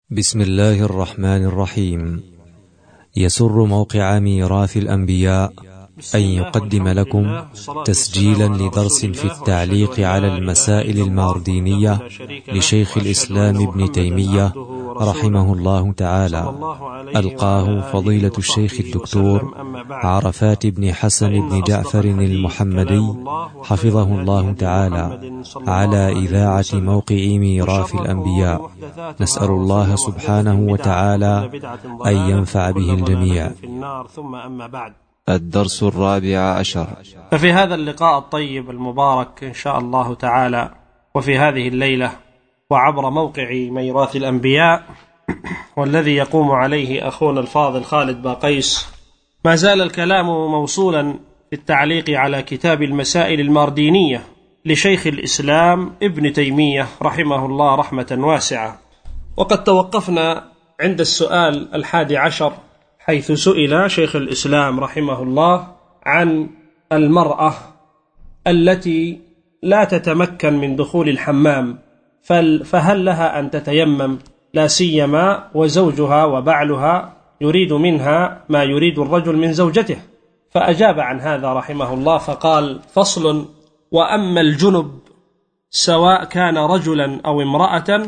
بسم الله الرحمن الرحيم. يسر موقع ميراث الأنبياء أن يقدم لكم تسجيلا لدرس في التعليق على المسائل الماردينية لشيخ الإسلام ابن تيمية رحمه الله تعالى، ألقاه فضيلة الشيخ الدكتور عرفات بن حسن بن جعفر المحمدي حفظه الله تعالى على إذاعة موقع ميراث الأنبياء. نسأل الله سبحانه وتعالى أن ينفع به الجميع. الدرس 14. ففي هذا اللقاء الطيب المبارك إن شاء الله تعالى، وفي هذه الليلة، وعبر موقع ميراث الأنبياء والذي يقوم عليه أخونا الفاضل خالد باقيس، ما زال الكلام موصولا في التعليق على كتاب المسائل الماردينية لشيخ الإسلام ابن تيمية رحمه الله رحمة واسعة. وقد توقفنا عند السؤال 11، حيث سئل شيخ الإسلام رحمه الله عن المرأة التي لا تتمكن من دخول الحمام، فهل لها أن تتيمم، لا سيما وزوجها وبعلها يريد منها ما يريد الرجل من زوجته؟ فأجاب عن هذا رحمه الله فقال: فصل: وأما الجنب سواء كان رجلا أو امرأة،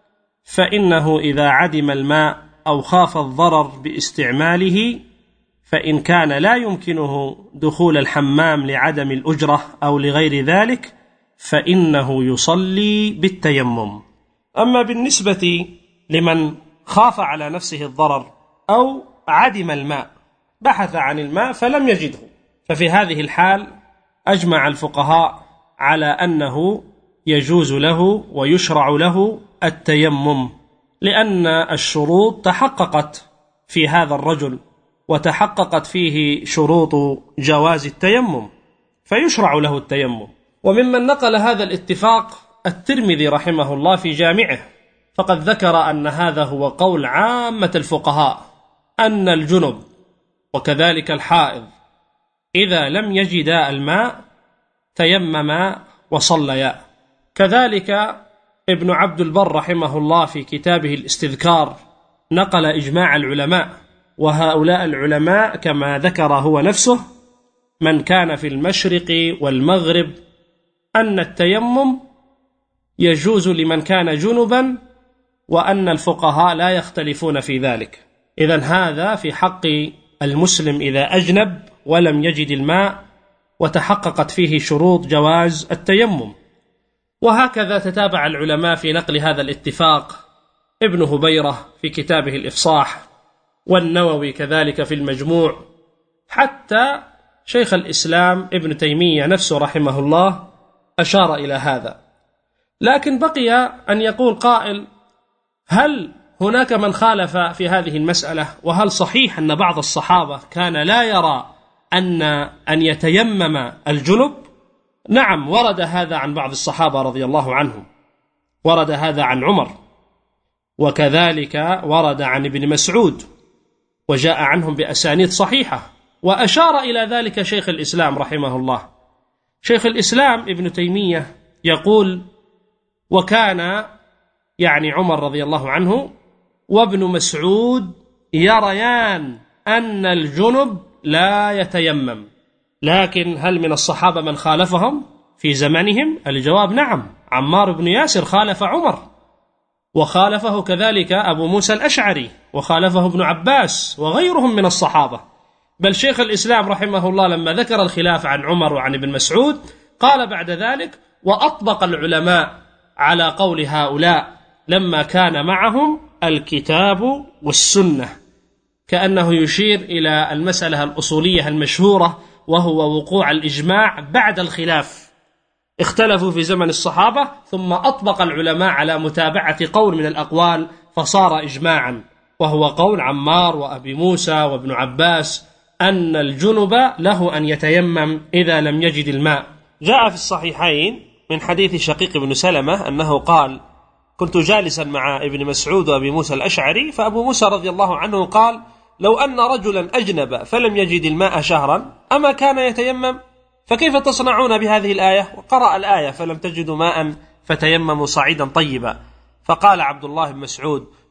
فإنه إذا عدم الماء أو خاف الضرر باستعماله، فإن كان لا يمكنه دخول الحمام لعدم الأجرة أو لغير ذلك، فإنه يصلي بالتيمم. أما بالنسبة لمن خاف على نفسه الضرر أو عدم الماء، بحث عن الماء فلم يجده، ففي هذه الحال أجمع الفقهاء على أنه يجوز له ويشرع له التيمم، لأن الشروط تحققت في هذا الرجل وتحققت فيه شروط جواز التيمم، فيشرع له التيمم. وممن نقل هذا الاتفاق الترمذي رحمه الله في جامعه، فقد ذكر أن هذا هو قول عامة الفقهاء، أن الجنب وكذلك الحائض إذا لم يجدا الماء تيمما وصليا. كذلك ابن عبد البر رحمه الله في كتابه الاستذكار نقل إجماع العلماء، وهؤلاء العلماء كما ذكر هو نفسه من كان في المشرق والمغرب أن التيمم يجوز لمن كان جنبا، وأن الفقهاء لا يختلفون في ذلك. إذن هذا في حق المسلم إذا أجنب ولم يجد الماء وتحققت فيه شروط جواز التيمم. وهكذا تتابع العلماء في نقل هذا الاتفاق، ابن هبيرة في كتابه الإفصاح، والنووي كذلك في المجموع، حتى شيخ الإسلام ابن تيمية نفسه رحمه الله أشار إلى هذا. لكن بقي أن يقول قائل: هل هناك من خالف في هذه المسألة؟ وهل صحيح أن بعض الصحابة كان لا يرى أن يتيمم الجنب؟ نعم، ورد هذا عن بعض الصحابة رضي الله عنهم، ورد هذا عن عمر، وكذلك ورد عن ابن مسعود، وجاء عنهم بأسانيد صحيحة، وأشار إلى ذلك شيخ الإسلام رحمه الله. شيخ الإسلام ابن تيمية يقول: وكان يعني عمر رضي الله عنه وابن مسعود يريان أن الجنب لا يتيمم. لكن هل من الصحابة من خالفهم في زمانهم؟ الجواب نعم، عمار بن ياسر خالف عمر، وخالفه كذلك أبو موسى الأشعري، وخالفه ابن عباس وغيرهم من الصحابة. بل شيخ الإسلام رحمه الله لما ذكر الخلاف عن عمر وعن ابن مسعود قال بعد ذلك: وأطبق العلماء على قول هؤلاء لما كان معهم الكتاب والسنة، كأنه يشير إلى المسألة الأصولية المشهورة، وهو وقوع الإجماع بعد الخلاف. اختلفوا في زمن الصحابة، ثم أطبق العلماء على متابعة قول من الأقوال فصار إجماعا، وهو قول عمار وأبي موسى وابن عباس أن الجنب له أن يتيمم إذا لم يجد الماء. جاء في الصحيحين من حديث شقيق بن سلمة أنه قال: كنت جالسا مع ابن مسعود وأبي موسى الأشعري، فأبو موسى رضي الله عنه قال: لو أن رجلا أجنب فلم يجد الماء شهرا أما كان يتيمم؟ فكيف تصنعون بهذه الآية؟ وقرأ الآية: فلم تجدوا ماء فتيمموا صعيدا طيبا. فقال عبد الله بن مسعود: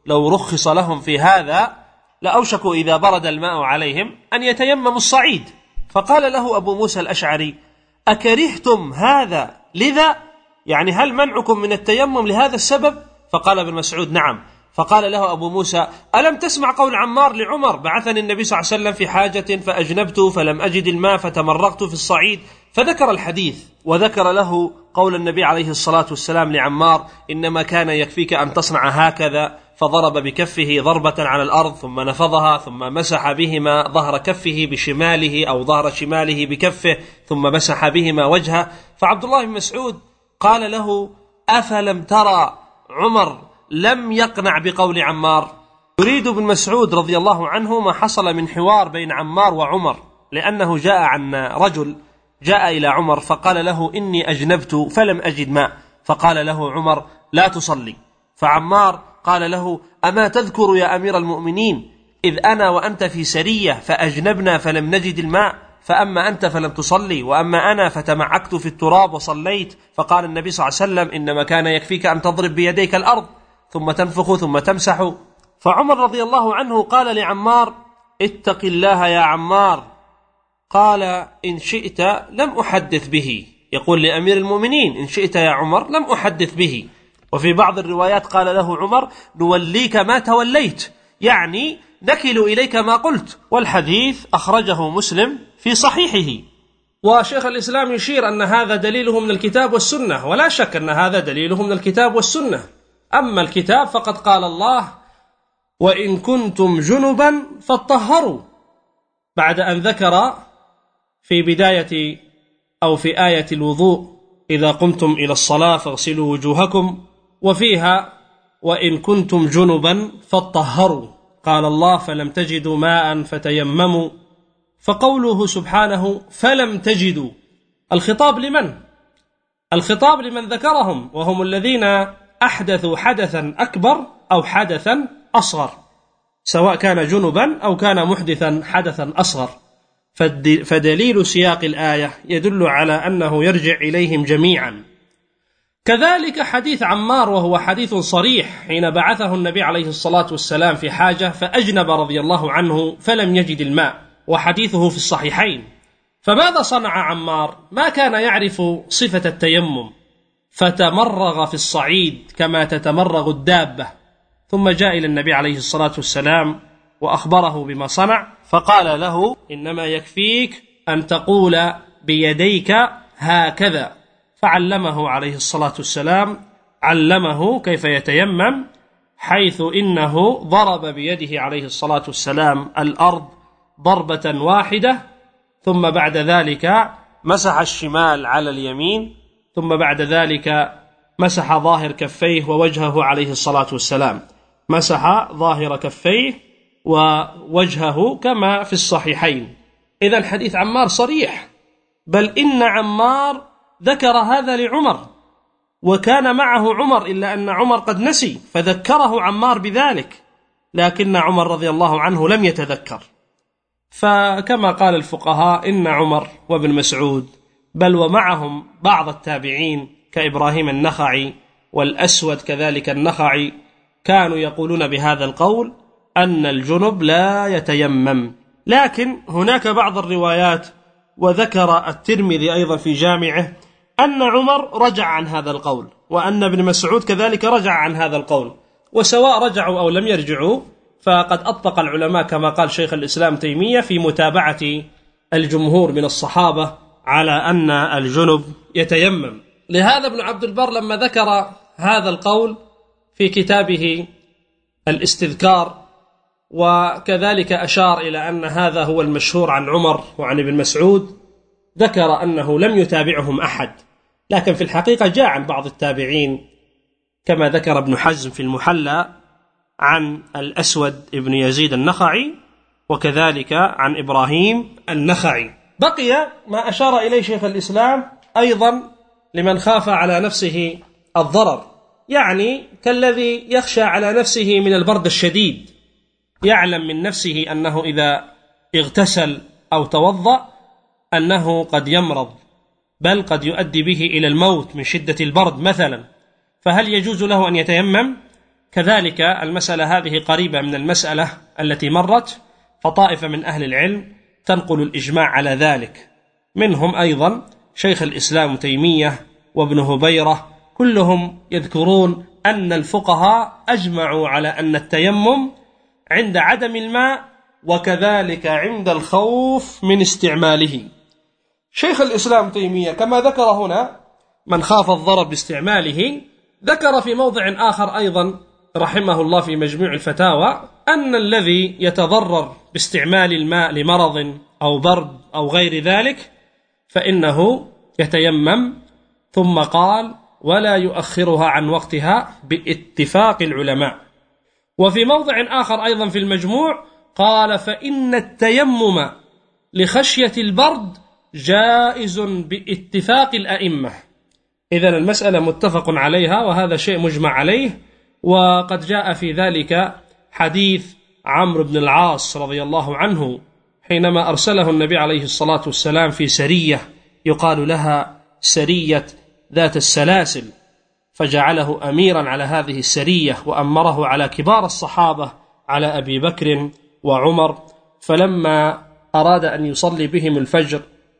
لو رخص لهم في هذا لأوشكوا إذا برد الماء عليهم أن يتيمموا الصعيد. فقال له أبو موسى الأشعري: أكرهتم هذا لذا؟ يعني هل منعكم من التيمم لهذا السبب؟ فقال ابن مسعود: نعم. فقال له أبو موسى: ألم تسمع قول عمار لعمر: بعثني النبي صلى الله عليه وسلم في حاجة فأجنبت فلم أجد الماء فتمرغت في الصعيد. فذكر الحديث، وذكر له قول النبي عليه الصلاة والسلام لعمار: إنما كان يكفيك أن تصنع هكذا. فضرب بكفه ضربة على الأرض ثم نفضها، ثم مسح بهما ظهر كفه بشماله أو ظهر شماله بكفه، ثم مسح بهما وجهه. فعبد الله بن مسعود قال له: أفلم ترى عمر لم يقنع بقول عمار؟ يريد ابن مسعود رضي الله عنه ما حصل من حوار بين عمار وعمر، لأنه جاء عن رجل جاء إلى عمر فقال له: إني أجنبت فلم أجد ماء. فقال له عمر: لا تصلي. فعمار قال له: أما تذكر يا أمير المؤمنين إذ أنا وأنت في سرية فأجنبنا فلم نجد الماء، فأما أنت فلم تصلي، وأما أنا فتمعكت في التراب وصليت. فقال النبي صلى الله عليه وسلم: إنما كان يكفيك أن تضرب بيديك الأرض ثم تنفخ ثم تمسح. فعمر رضي الله عنه قال لعمار: اتق الله يا عمار. قال: إن شئت لم أحدث به. يقول لأمير المؤمنين: إن شئت يا عمر لم أحدث به. وفي بعض الروايات قال له عمر: نوليك ما توليت، يعني نكل إليك ما قلت. والحديث أخرجه مسلم في صحيحه. وشيخ الإسلام يشير أن هذا دليله من الكتاب والسنة، ولا شك أن هذا دليله من الكتاب والسنة. أما الكتاب فقد قال الله: وإن كنتم جنبا فاطهروا، بعد أن ذكر في بداية أو في آية الوضوء: إذا قمتم إلى الصلاة فاغسلوا وجوهكم، وفيها: وإن كنتم جنبا فاطهروا. قال الله: فلم تجدوا ماء فتيمموا. فقوله سبحانه: فلم تجدوا، الخطاب لمن؟ الخطاب لمن ذكرهم، وهم الذين أحدثوا حدثا أكبر أو حدثا أصغر، سواء كان جنبا أو كان محدثا حدثا أصغر. فدليل سياق الآية يدل على أنه يرجع إليهم جميعا. كذلك حديث عمار، وهو حديث صريح، حين بعثه النبي عليه الصلاة والسلام في حاجة فأجنب رضي الله عنه فلم يجد الماء، وحديثه في الصحيحين. فماذا صنع عمار؟ ما كان يعرف صفة التيمم، فتمرغ في الصعيد كما تتمرغ الدابة، ثم جاء إلى النبي عليه الصلاة والسلام وأخبره بما صنع، فقال له: إنما يكفيك أن تقول بيديك هكذا. فعلمه عليه الصلاة والسلام، علمه كيف يتيمم، حيث إنه ضرب بيده عليه الصلاة والسلام الأرض ضربة واحدة، ثم بعد ذلك مسح الشمال على اليمين، ثم بعد ذلك مسح ظاهر كفيه ووجهه عليه الصلاة والسلام، مسح ظاهر كفيه ووجهه كما في الصحيحين. إذن حديث عمار صريح، بل إن عمار ذكر هذا لعمر، وكان معه عمر، إلا أن عمر قد نسي فذكره عمار بذلك، لكن عمر رضي الله عنه لم يتذكر. فكما قال الفقهاء إن عمر وابن مسعود، بل ومعهم بعض التابعين كإبراهيم النخعي والأسود كذلك النخعي، كانوا يقولون بهذا القول أن الجنب لا يتيمم. لكن هناك بعض الروايات، وذكر الترمذي أيضا في جامعه، أن عمر رجع عن هذا القول، وأن ابن مسعود كذلك رجع عن هذا القول. وسواء رجعوا أو لم يرجعوا، فقد أطلق العلماء كما قال شيخ الإسلام تيمية في متابعة الجمهور من الصحابة على أن الجنب يتيمم. لهذا ابن عبد البر لما ذكر هذا القول في كتابه الاستذكار، وكذلك أشار إلى أن هذا هو المشهور عن عمر وعن ابن مسعود، ذكر أنه لم يتابعهم أحد، لكن في الحقيقة جاء عن بعض التابعين كما ذكر ابن حزم في المحلى عن الأسود ابن يزيد النخعي، وكذلك عن إبراهيم النخعي. بقي ما أشار إليه شيخ الإسلام أيضا لمن خاف على نفسه الضرر، يعني كالذي يخشى على نفسه من البرد الشديد، يعلم من نفسه أنه إذا اغتسل أو توضأ أنه قد يمرض، بل قد يؤدي به إلى الموت من شدة البرد مثلا، فهل يجوز له أن يتيمم؟ كذلك المسألة هذه قريبة من المسألة التي مرت، فطائفة من أهل العلم تنقل الإجماع على ذلك، منهم أيضا شيخ الإسلام تيمية وابن هبيرة، كلهم يذكرون أن الفقهاء أجمعوا على أن التيمم عند عدم الماء وكذلك عند الخوف من استعماله. شيخ الإسلام تيمية كما ذكر هنا من خاف الضرر باستعماله، ذكر في موضع آخر أيضا رحمه الله في مجموع الفتاوى أن الذي يتضرر باستعمال الماء لمرض أو برد أو غير ذلك فإنه يتيمم، ثم قال ولا يؤخرها عن وقتها باتفاق العلماء. وفي موضع آخر أيضا في المجموع قال فإن التيمم لخشية البرد جائز باتفاق الأئمة. إذن المسألة متفق عليها، وهذا شيء مجمع عليه. وقد جاء في ذلك حديث عمرو بن العاص رضي الله عنه حينما أرسله النبي عليه الصلاة والسلام في سرية يقال لها سرية ذات السلاسل، فجعله أميرا على هذه السرية وأمره على كبار الصحابة على أبي بكر وعمر. فلما أراد أن يصلي بهم الفجر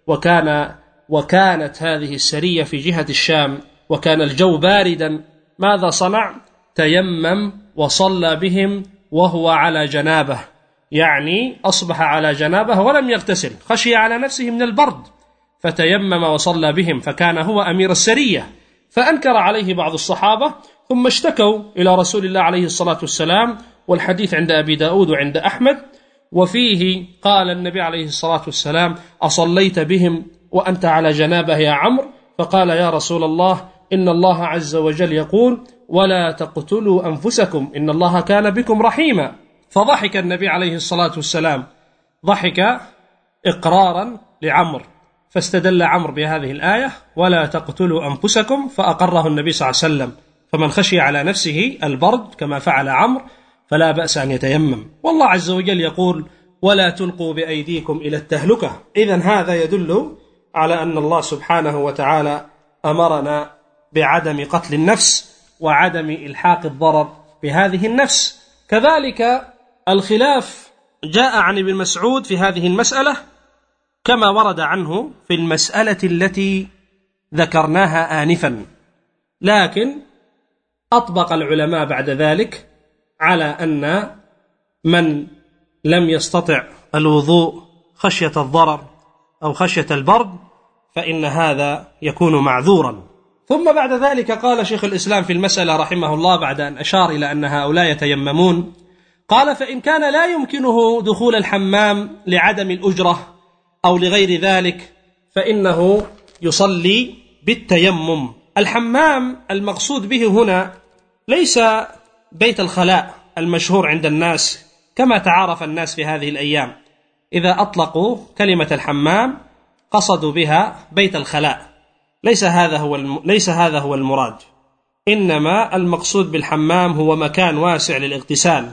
وكانت هذه السرية في جهة الشام وكان الجو باردا، ماذا صنع؟ تيمم وصلى بهم وهو على جنابه، يعني أصبح على جنابه ولم يغتسل، خشي على نفسه من البرد فتيمم وصلى بهم، فكان هو أمير السرية. فأنكر عليه بعض الصحابة ثم اشتكوا إلى رسول الله عليه الصلاة والسلام، والحديث عند أبي داود وعند أحمد، وفيه قال النبي عليه الصلاة والسلام أصليت بهم وأنت على جنابه يا عمرو؟ فقال يا رسول الله إن الله عز وجل يقول ولا تقتلوا أنفسكم إن الله كان بكم رحيما. فضحك النبي عليه الصلاة والسلام، ضحك إقرارا لعمرو، فاستدل عمرو بهذه الآية ولا تقتلوا أنفسكم، فأقره النبي صلى الله عليه وسلم. فمن خشي على نفسه البرد كما فعل عمرو فلا بأس أن يتيمم. والله عز وجل يقول ولا تلقوا بأيديكم إلى التهلكة. إذن هذا يدل على أن الله سبحانه وتعالى أمرنا بعدم قتل النفس وعدم إلحاق الضرر بهذه النفس. كذلك الخلاف جاء عن ابن مسعود في هذه المسألة كما ورد عنه في المسألة التي ذكرناها آنفا، لكن أطبق العلماء بعد ذلك على أن من لم يستطع الوضوء خشية الضرر أو خشية البرد فإن هذا يكون معذورا. ثم بعد ذلك قال شيخ الإسلام في المسألة رحمه الله بعد أن أشار إلى أن هؤلاء يتيممون، قال فإن كان لا يمكنه دخول الحمام لعدم الأجرة أو لغير ذلك فإنه يصلي بالتيمم. الحمام المقصود به هنا ليس بيت الخلاء المشهور عند الناس كما تعارف الناس في هذه الأيام، إذا أطلقوا كلمة الحمام قصدوا بها بيت الخلاء، ليس هذا هو المراد، إنما المقصود بالحمام هو مكان واسع للاغتسال،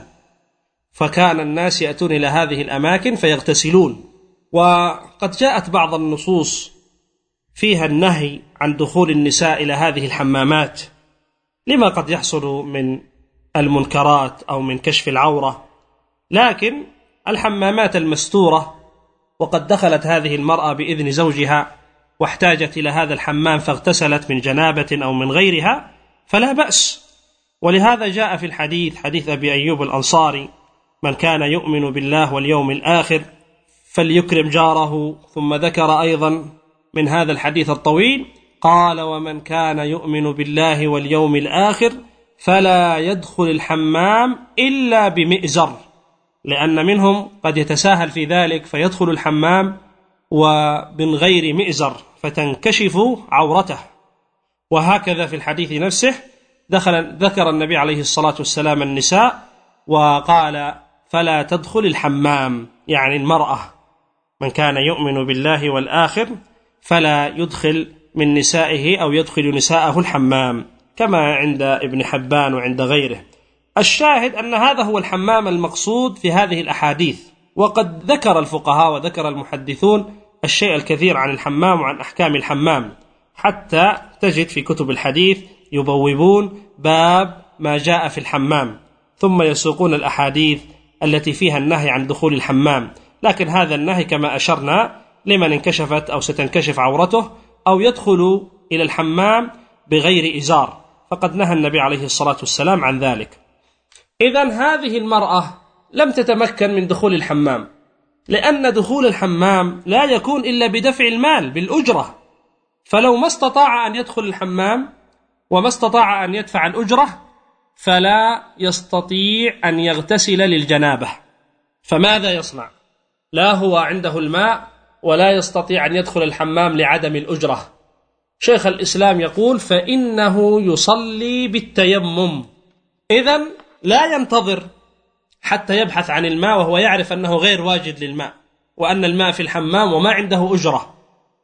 فكان الناس يأتون إلى هذه الأماكن فيغتسلون. وقد جاءت بعض النصوص فيها النهي عن دخول النساء إلى هذه الحمامات لما قد يحصل من المنكرات أو من كشف العورة، لكن الحمامات المستورة وقد دخلت هذه المرأة بإذن زوجها واحتاجت إلى هذا الحمام فاغتسلت من جنابة أو من غيرها فلا بأس. ولهذا جاء في الحديث حديث أبي أيوب الأنصاري من كان يؤمن بالله واليوم الآخر فليكرم جاره، ثم ذكر أيضا من هذا الحديث الطويل قال ومن كان يؤمن بالله واليوم الآخر فلا يدخل الحمام إلا بمئزر، لأن منهم قد يتساهل في ذلك فيدخل الحمام ومن غير مئزر فتنكشف عورته. وهكذا في الحديث نفسه ذكر النبي عليه الصلاة والسلام النساء وقال فلا تدخل الحمام، يعني المرأة من كان يؤمن بالله والآخر فلا يدخل من نسائه أو يدخل نساءه الحمام، كما عند ابن حبان وعند غيره. الشاهد أن هذا هو الحمام المقصود في هذه الأحاديث. وقد ذكر الفقهاء وذكر المحدثون الشيء الكثير عن الحمام وعن أحكام الحمام، حتى تجد في كتب الحديث يبوبون باب ما جاء في الحمام ثم يسوقون الأحاديث التي فيها النهي عن دخول الحمام، لكن هذا النهي كما أشرنا لمن انكشفت أو ستنكشف عورته أو يدخل إلى الحمام بغير إزار، فقد نهى النبي عليه الصلاة والسلام عن ذلك. إذن هذه المرأة لم تتمكن من دخول الحمام، لأن دخول الحمام لا يكون إلا بدفع المال بالأجرة، فلو ما استطاع أن يدخل الحمام وما استطاع أن يدفع الأجرة فلا يستطيع أن يغتسل للجنابة، فماذا يصنع؟ لا هو عنده الماء ولا يستطيع أن يدخل الحمام لعدم الأجرة. شيخ الإسلام يقول فإنه يصلي بالتيمم. إذن لا ينتظر حتى يبحث عن الماء وهو يعرف أنه غير واجد للماء وأن الماء في الحمام وما عنده أجرة،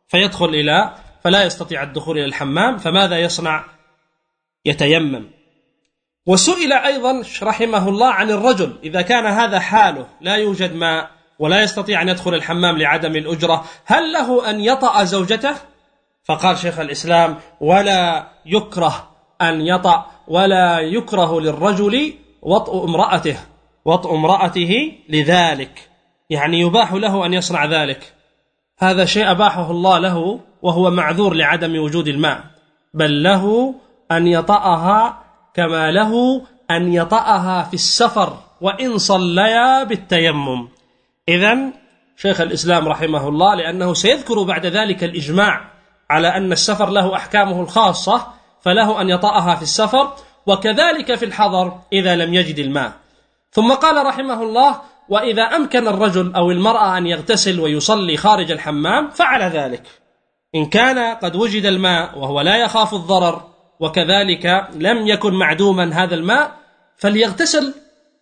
فلا يستطيع الدخول إلى الحمام، فماذا يصنع؟ يتيمم. وسئل أيضا رحمه الله عن الرجل إذا كان هذا حاله، لا يوجد ماء ولا يستطيع أن يدخل الحمام لعدم الأجرة، هل له أن يطأ زوجته؟ فقال شيخ الإسلام ولا يكره أن يطأ، ولا يكره للرجل وطء امرأته لذلك، يعني يباح له أن يصنع ذلك. هذا شيء أباحه الله له وهو معذور لعدم وجود الماء، بل له أن يطأها كما له أن يطأها في السفر وإن صليا بالتيمم. إذن شيخ الإسلام رحمه الله لأنه سيذكر بعد ذلك الإجماع على أن السفر له أحكامه الخاصة، فله أن يطأها في السفر وكذلك في الحضر إذا لم يجد الماء. ثم قال رحمه الله وإذا أمكن الرجل أو المرأة أن يغتسل ويصلي خارج الحمام فعل ذلك، إن كان قد وجد الماء وهو لا يخاف الضرر وكذلك لم يكن معدوما هذا الماء فليغتسل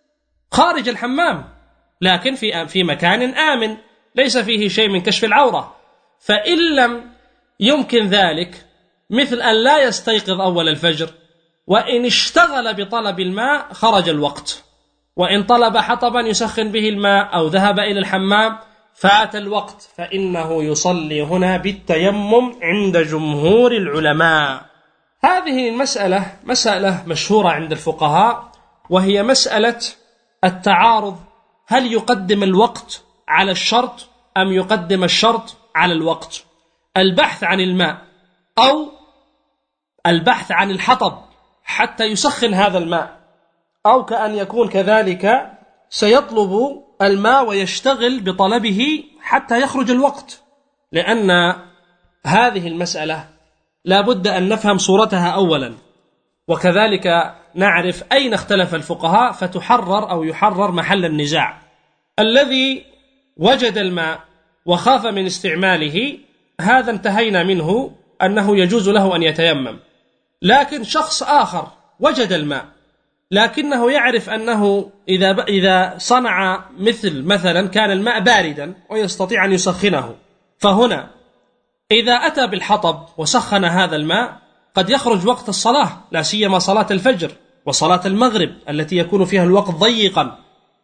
خارج الحمام، لكن في مكان آمن ليس فيه شيء من كشف العورة. فإن لم يمكن ذلك مثل أن لا يستيقظ أول الفجر، وإن اشتغل بطلب الماء خرج الوقت، وإن طلب حطبا يسخن به الماء أو ذهب إلى الحمام فات الوقت، فإنه يصلي هنا بالتيمم عند جمهور العلماء. هذه المسألة مسألة مشهورة عند الفقهاء، وهي مسألة التعارض، هل يقدم الوقت على الشرط أم يقدم الشرط على الوقت؟ البحث عن الماء أو البحث عن الحطب حتى يسخن هذا الماء، أو كأن يكون كذلك سيطلب الماء ويشتغل بطلبه حتى يخرج الوقت، لأن هذه المسألة لا بد أن نفهم صورتها أولا، وكذلك نعرف أين اختلف الفقهاء فتحرر أو يحرر محل النزاع. الذي وجد الماء وخاف من استعماله هذا انتهينا منه أنه يجوز له أن يتيمم، لكن شخص آخر وجد الماء لكنه يعرف أنه إذا صنع مثلا كان الماء باردا ويستطيع أن يسخنه، فهنا إذا أتى بالحطب وسخن هذا الماء قد يخرج وقت الصلاة، لا سيما صلاة الفجر وصلاة المغرب التي يكون فيها الوقت ضيقا.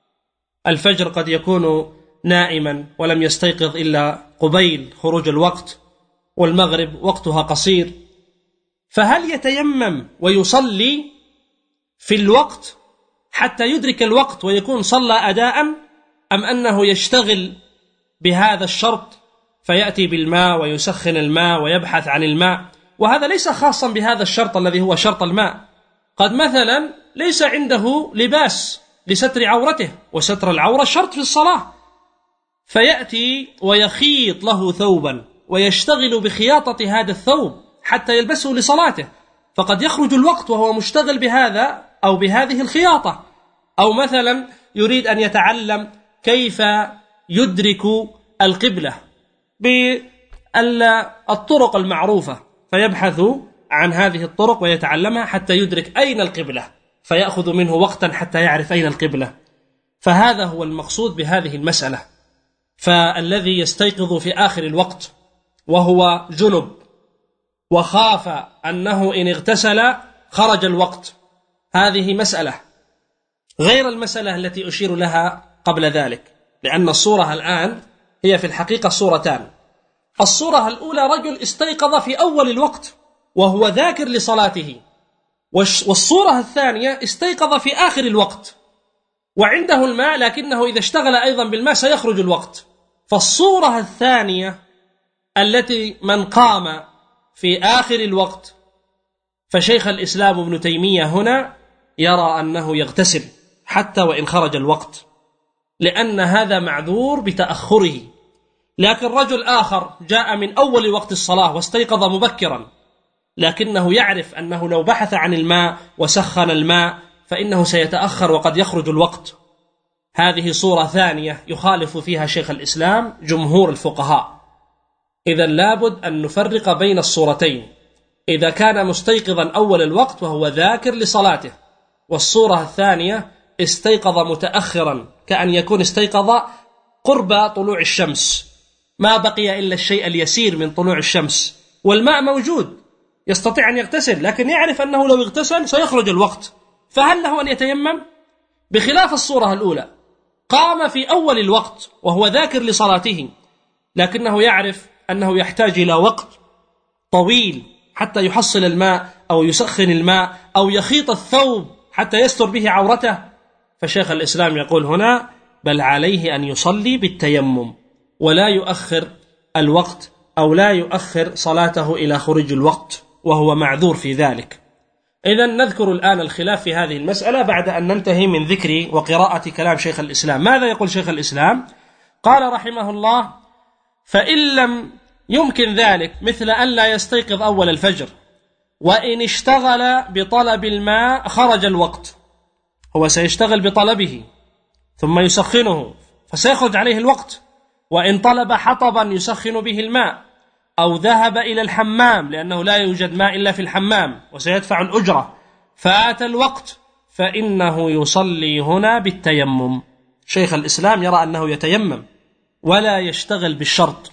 الفجر قد يكون نائما ولم يستيقظ إلا قبيل خروج الوقت، والمغرب وقتها قصير، فهل يتيمم ويصلي في الوقت حتى يدرك الوقت ويكون صلى أداء، أم أنه يشتغل بهذا الشرط فيأتي بالماء ويسخن الماء ويبحث عن الماء؟ وهذا ليس خاصا بهذا الشرط الذي هو شرط الماء، قد مثلا ليس عنده لباس لستر عورته، وستر العورة شرط في الصلاة، فيأتي ويخيط له ثوبا ويشتغل بخياطة هذا الثوب حتى يلبسه لصلاته، فقد يخرج الوقت وهو مشتغل بهذا أو بهذه الخياطة. أو مثلا يريد أن يتعلم كيف يدرك القبلة بالطرق المعروفة، فيبحث عن هذه الطرق ويتعلمها حتى يدرك أين القبلة، فيأخذ منه وقتا حتى يعرف أين القبلة. فهذا هو المقصود بهذه المسألة. فالذي يستيقظ في آخر الوقت وهو جنب وخاف أنه إن اغتسل خرج الوقت، هذه مسألة غير المسألة التي أشير لها قبل ذلك، لأن الصورة الآن هي في الحقيقة صورتان. الصورة الأولى رجل استيقظ في أول الوقت وهو ذاكر لصلاته، والصورة الثانية استيقظ في آخر الوقت وعنده الماء، لكنه إذا اشتغل أيضا بالماء سيخرج الوقت. فالصورة الثانية التي من قام في آخر الوقت، فشيخ الإسلام ابن تيمية هنا يرى أنه يغتسل حتى وإن خرج الوقت، لأن هذا معذور بتأخره. لكن رجل آخر جاء من أول وقت الصلاة واستيقظ مبكرا، لكنه يعرف أنه لو بحث عن الماء وسخن الماء فإنه سيتأخر وقد يخرج الوقت. هذه صورة ثانية يخالف فيها شيخ الإسلام جمهور الفقهاء. إذن لابد أن نفرق بين الصورتين. إذا كان مستيقظا أول الوقت وهو ذاكر لصلاته، والصورة الثانية استيقظ متأخرا، كأن يكون استيقظ قرب طلوع الشمس، ما بقي إلا الشيء اليسير من طلوع الشمس والماء موجود، يستطيع أن يغتسل، لكن يعرف أنه لو اغتسل سيخرج الوقت، فهل له أن يتيمم؟ بخلاف الصورة الأولى، قام في أول الوقت وهو ذاكر لصلاته، لكنه يعرف أنه يحتاج إلى وقت طويل حتى يحصل الماء أو يسخن الماء أو يخيط الثوب حتى يستر به عورته، فشيخ الإسلام يقول هنا بل عليه أن يصلي بالتيمم ولا يؤخر الوقت أو لا يؤخر صلاته إلى خروج الوقت وهو معذور في ذلك. إذن نذكر الآن الخلاف في هذه المسألة بعد أن ننتهي من ذكر وقراءة كلام شيخ الإسلام. ماذا يقول شيخ الإسلام؟ قال رحمه الله: فإن لم يمكن ذلك مثل أن لا يستيقظ أول الفجر، وإن اشتغل بطلب الماء خرج الوقت. هو سيشتغل بطلبه ثم يسخنه فسيخرج عليه الوقت. وإن طلب حطبا يسخن به الماء، أو ذهب إلى الحمام لأنه لا يوجد ماء إلا في الحمام وسيدفع الأجرة، فآت الوقت، فإنه يصلي هنا بالتيمم. شيخ الإسلام يرى أنه يتيمم ولا يشتغل بالشرط،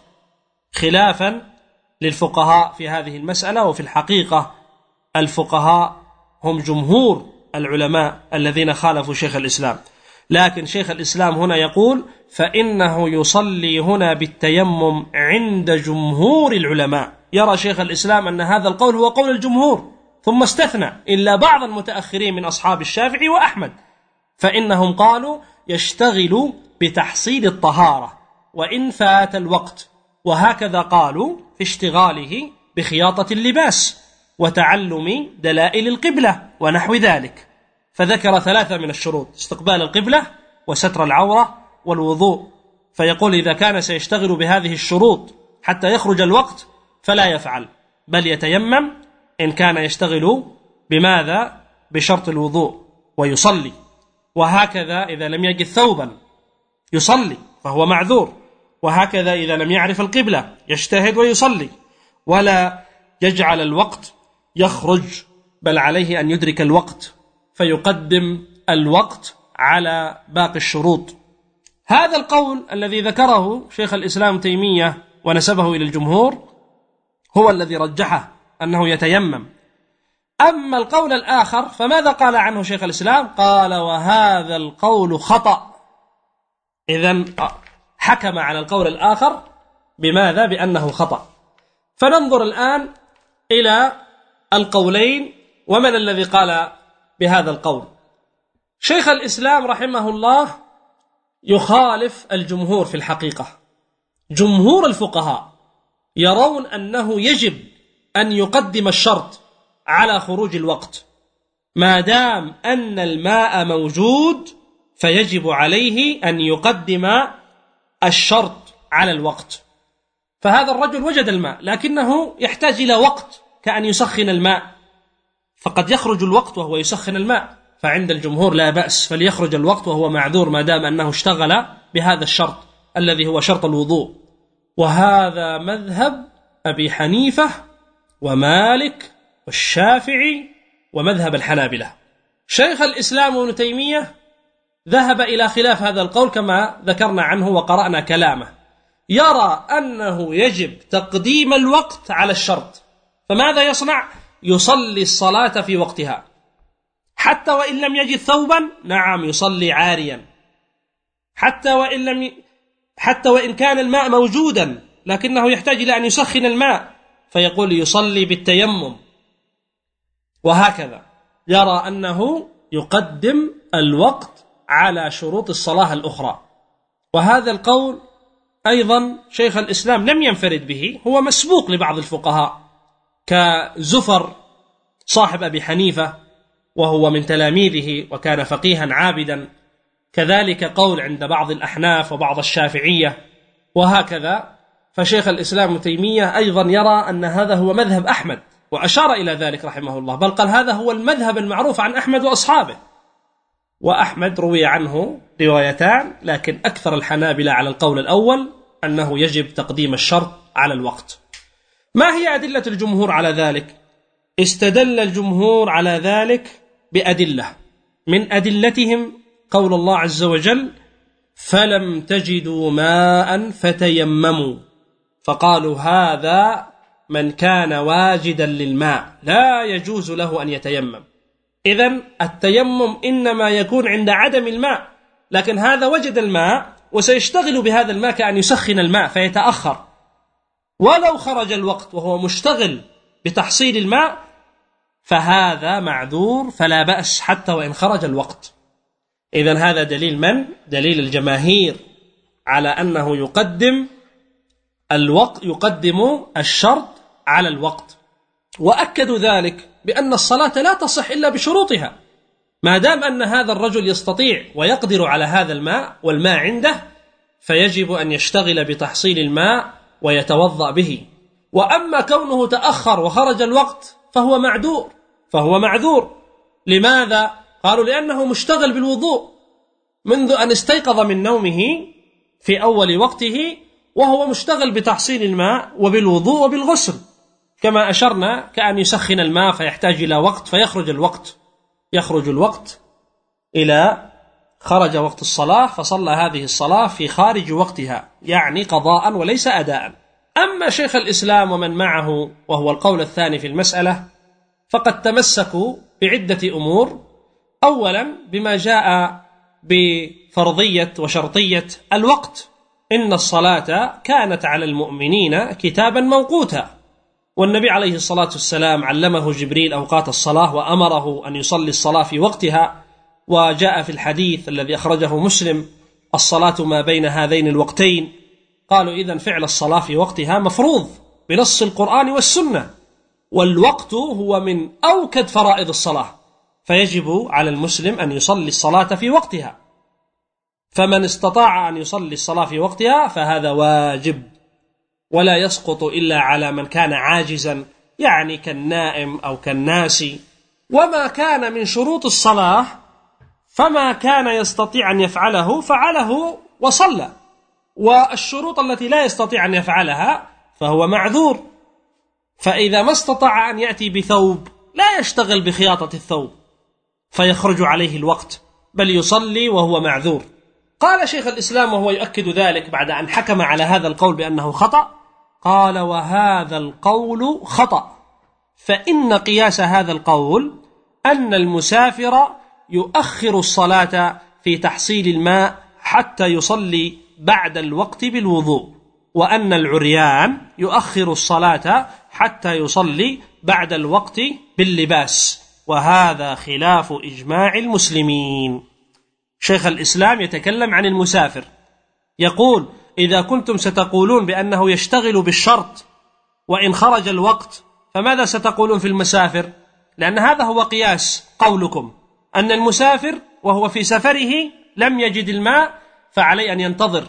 خلافا للفقهاء في هذه المسألة. وفي الحقيقة الفقهاء هم جمهور العلماء الذين خالفوا شيخ الإسلام، لكن شيخ الإسلام هنا يقول فإنه يصلي هنا بالتيمم عند جمهور العلماء. يرى شيخ الإسلام أن هذا القول هو قول الجمهور، ثم استثنى إلا بعض المتأخرين من أصحاب الشافعي وأحمد، فإنهم قالوا يشتغل بتحصيل الطهارة وإن فات الوقت، وهكذا قالوا في اشتغاله بخياطة اللباس وتعلم دلائل القبلة ونحو ذلك. فذكر 3 من الشروط: استقبال القبلة وستر العورة والوضوء. فيقول إذا كان سيشتغل بهذه الشروط حتى يخرج الوقت فلا يفعل، بل يتيمم إن كان يشتغل بماذا؟ بشرط الوضوء، ويصلي. وهكذا إذا لم يجد ثوبا يصلي فهو معذور، وهكذا إذا لم يعرف القبلة يجتهد ويصلي، ولا يجعل الوقت يخرج، بل عليه أن يدرك الوقت فيقدم الوقت على باقي الشروط. هذا القول الذي ذكره شيخ الإسلام تيمية ونسبه إلى الجمهور هو الذي رجحه أنه يتيمم. أما القول الآخر فماذا قال عنه شيخ الإسلام؟ قال وهذا القول خطأ. إذن حكم على القول الآخر بماذا؟ بأنه خطأ. فننظر الآن إلى القولين ومن الذي قال بهذا القول. شيخ الإسلام رحمه الله يخالف الجمهور في الحقيقة. جمهور الفقهاء يرون أنه يجب أن يقدم الشرط على خروج الوقت، ما دام أن الماء موجود فيجب عليه أن يقدم الشرط على الوقت. فهذا الرجل وجد الماء لكنه يحتاج إلى وقت كأن يسخن الماء، فقد يخرج الوقت وهو يسخن الماء، فعند الجمهور لا بأس، فليخرج الوقت وهو معذور ما دام أنه اشتغل بهذا الشرط الذي هو شرط الوضوء. وهذا مذهب أبي حنيفة ومالك والشافعي ومذهب الحنابلة. شيخ الإسلام ابن تيمية ذهب إلى خلاف هذا القول كما ذكرنا عنه وقرأنا كلامه، يرى أنه يجب تقديم الوقت على الشرط. فماذا يصنع؟ يصلي الصلاة في وقتها حتى وإن لم يجد ثوبا، نعم يصلي عاريا، حتى وإن كان الماء موجودا لكنه يحتاج إلى أن يسخن الماء، فيقول يصلي بالتيمم، وهكذا. يرى أنه يقدم الوقت على شروط الصلاة الأخرى. وهذا القول أيضا شيخ الإسلام لم ينفرد به، هو مسبوق لبعض الفقهاء كزفر صاحب أبي حنيفة وهو من تلاميذه وكان فقيها عابدا، كذلك قول عند بعض الأحناف وبعض الشافعية وهكذا. فشيخ الإسلام ابن تيمية أيضا يرى أن هذا هو مذهب أحمد، وأشار إلى ذلك رحمه الله، بل قال هذا هو المذهب المعروف عن أحمد وأصحابه. وأحمد روي عنه روايتان، لكن أكثر الحنابلة على القول الأول أنه يجب تقديم الشرط على الوقت. ما هي أدلة الجمهور على ذلك؟ استدل الجمهور على ذلك بأدلة، من أدلتهم قول الله عز وجل: فلم تجدوا ماء فتيمموا، فقالوا هذا من كان واجدا للماء لا يجوز له أن يتيمم. إذن التيمم إنما يكون عند عدم الماء، لكن هذا وجد الماء وسيشتغل بهذا الماء كأن يسخن الماء فيتأخر، ولو خرج الوقت وهو مشتغل بتحصيل الماء فهذا معذور فلا بأس حتى وإن خرج الوقت. إذن هذا دليل من؟ دليل الجماهير على أنه يقدم الشرط على الوقت، وأكدوا ذلك بأن الصلاة لا تصح إلا بشروطها. ما دام أن هذا الرجل يستطيع ويقدر على هذا الماء والماء عنده، فيجب أن يشتغل بتحصيل الماء ويتوضأ به. وأما كونه تأخر وخرج الوقت فهو معذور. لماذا؟ قالوا لأنه مشتغل بالوضوء منذ أن استيقظ من نومه في أول وقته، وهو مشتغل بتحصيل الماء وبالوضوء وبالغسل، كما أشرنا كأن يسخن الماء فيحتاج إلى وقت يخرج الوقت إلى خرج وقت الصلاة فصلى هذه الصلاة في خارج وقتها، يعني قضاء وليس أداء. أما شيخ الإسلام ومن معه وهو القول الثاني في المسألة فقد تمسكوا بعدة أمور. أولا بما جاء بفرضية وشرطية الوقت، إن الصلاة كانت على المؤمنين كتابا موقوتا، والنبي عليه الصلاة والسلام علمه جبريل أوقات الصلاة وأمره أن يصلي الصلاة في وقتها. وجاء في الحديث الذي أخرجه مسلم: الصلاة ما بين هذين الوقتين. قالوا إذن فعل الصلاة في وقتها مفروض بنص القرآن والسنة، والوقت هو من أوكد فرائض الصلاة، فيجب على المسلم أن يصلي الصلاة في وقتها. فمن استطاع أن يصلي الصلاة في وقتها فهذا واجب، ولا يسقط إلا على من كان عاجزا، يعني كالنائم أو كالناسي. وما كان من شروط الصلاة فما كان يستطيع أن يفعله فعله وصلى، والشروط التي لا يستطيع أن يفعلها فهو معذور. فإذا ما استطاع أن يأتي بثوب لا يشتغل بخياطة الثوب فيخرج عليه الوقت، بل يصلي وهو معذور. قال شيخ الإسلام وهو يؤكد ذلك بعد أن حكم على هذا القول بأنه خطأ، قال: وهذا القول خطأ، فإن قياس هذا القول أن المسافر يؤخر الصلاة في تحصيل الماء حتى يصلي بعد الوقت بالوضوء، وأن العريان يؤخر الصلاة حتى يصلي بعد الوقت باللباس، وهذا خلاف إجماع المسلمين. شيخ الإسلام يتكلم عن المسافر، يقول: إذا كنتم ستقولون بأنه يشتغل بالشرط وإن خرج الوقت، فماذا ستقولون في المسافر؟ لأن هذا هو قياس قولكم، أن المسافر وهو في سفره لم يجد الماء فعليه أن ينتظر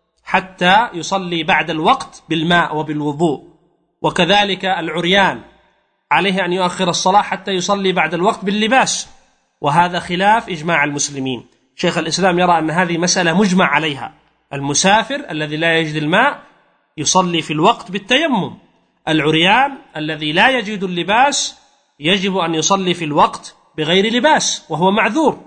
حتى يصلي بعد الوقت بالماء وبالوضوء، وكذلك العريان عليه أن يؤخر الصلاة حتى يصلي بعد الوقت باللباس، وهذا خلاف إجماع المسلمين. شيخ الإسلام يرى أن هذه مسألة مجمع عليها، المسافر الذي لا يجد الماء يصلي في الوقت بالتيمم، العريان الذي لا يجد اللباس يجب أن يصلي في الوقت بغير لباس وهو معذور.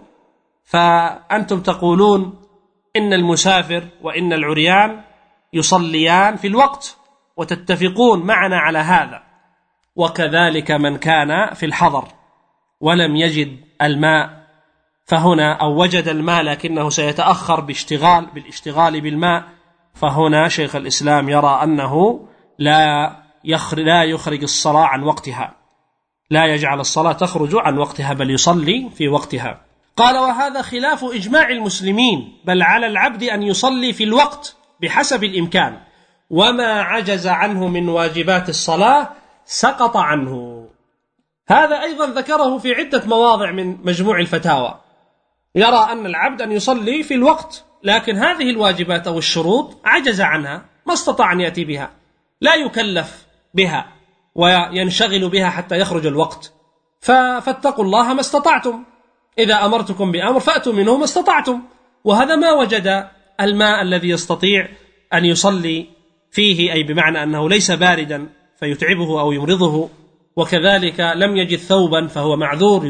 فأنتم تقولون إن المسافر وإن العريان يصليان في الوقت، وتتفقون معنا على هذا. وكذلك من كان في الحضر ولم يجد الماء، فهنا أو وجد الماء لكنه سيتأخر بالاشتغال بالماء، فهنا شيخ الإسلام يرى أنه لا يخرج الصلاة عن وقتها. لا يجعل الصلاة تخرج عن وقتها بل يصلي في وقتها. قال: وهذا خلاف إجماع المسلمين، بل على العبد أن يصلي في الوقت بحسب الإمكان، وما عجز عنه من واجبات الصلاة سقط عنه. هذا أيضا ذكره في عدة مواضع من مجموع الفتاوى. يرى أن العبد أن يصلي في الوقت، لكن هذه الواجبات أو الشروط عجز عنها، ما استطاع أن يأتي بها، لا يكلف بها وينشغل بها حتى يخرج الوقت. فاتقوا الله ما استطعتم، إذا أمرتكم بأمر فأتوا منه ما استطعتم. وهذا ما وجد الماء الذي يستطيع أن يصلي فيه، أي بمعنى أنه ليس باردا فيتعبه أو يمرضه، وكذلك لم يجد ثوبا فهو معذور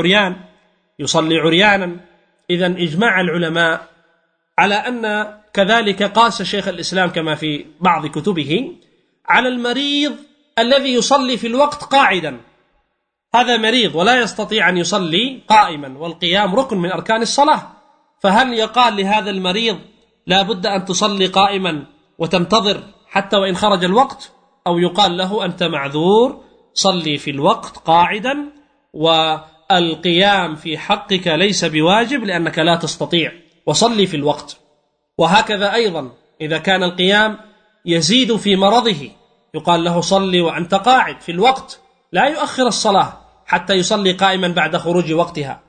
يصلي عريانا. إذن إجماع العلماء على أن كذلك قاس شيخ الإسلام كما في بعض كتبه على المريض الذي يصلي في الوقت قاعدا. هذا مريض ولا يستطيع أن يصلي قائما، والقيام ركن من أركان الصلاة، فهل يقال لهذا المريض لا بد أن تصلي قائما وتنتظر حتى وإن خرج الوقت، أو يقال له أنت معذور صلي في الوقت قاعدا، والقيام في حقك ليس بواجب لأنك لا تستطيع، وصلي في الوقت. وهكذا أيضا إذا كان القيام يزيد في مرضه يقال له صلي وأنت قاعد في الوقت، لا يؤخر الصلاة حتى يصلي قائما بعد خروج وقتها.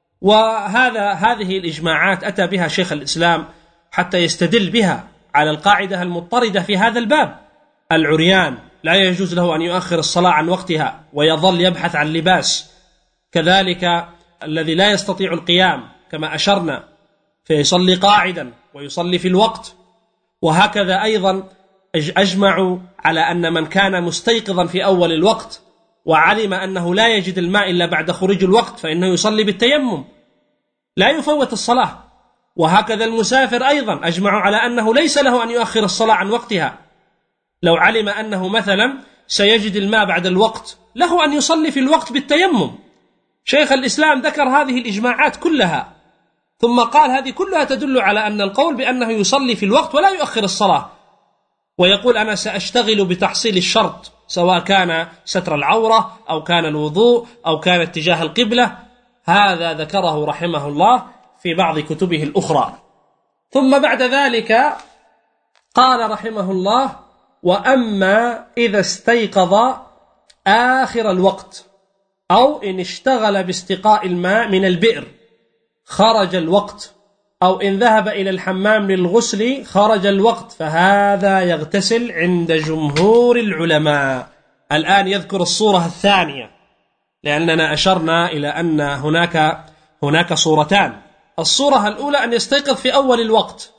هذه الإجماعات أتى بها شيخ الإسلام حتى يستدل بها على القاعدة المضطردة في هذا الباب. العريان لا يجوز له أن يؤخر الصلاة عن وقتها ويظل يبحث عن لباس، كذلك الذي لا يستطيع القيام كما أشرنا فيصلي قاعدا ويصلي في الوقت. وهكذا أيضا أجمعوا على أن من كان مستيقظا في أول الوقت وعلم أنه لا يجد الماء إلا بعد خروج الوقت فإنه يصلي بالتيمم، لا يفوت الصلاة. وهكذا المسافر أيضا أجمعوا على أنه ليس له أن يؤخر الصلاة عن وقتها، لو علم أنه مثلا سيجد الماء بعد الوقت له أن يصلي في الوقت بالتيمم. شيخ الإسلام ذكر هذه الإجماعات كلها، ثم قال هذه كلها تدل على أن القول بأنه يصلي في الوقت ولا يؤخر الصلاة، ويقول أنا سأشتغل بتحصيل الشرط، سواء كان ستر العورة أو كان الوضوء أو كان اتجاه القبلة. هذا ذكره رحمه الله في بعض كتبه الأخرى. ثم بعد ذلك قال رحمه الله: وأما إذا استيقظ آخر الوقت أو إن اشتغل باستقاء الماء من البئر خرج الوقت، أو إن ذهب إلى الحمام للغسل خرج الوقت، فهذا يغتسل عند جمهور العلماء. الآن يذكر الصورة الثانية، لأننا أشرنا إلى أن هناك صورتان. الصورة الأولى أن يستيقظ في أول الوقت،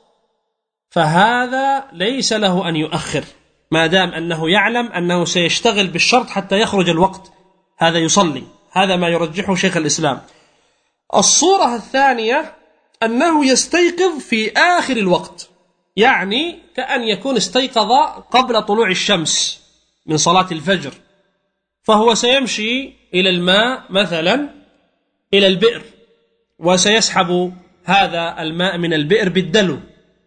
فهذا ليس له أن يؤخر ما دام أنه يعلم أنه سيشتغل بالشرط حتى يخرج الوقت، هذا يصلي. هذا ما يرجحه شيخ الإسلام. الصورة الثانية أنه يستيقظ في آخر الوقت، يعني كأن يكون استيقظ قبل طلوع الشمس من صلاة الفجر، فهو سيمشي إلى الماء مثلا إلى البئر، وسيسحب هذا الماء من البئر بالدلو،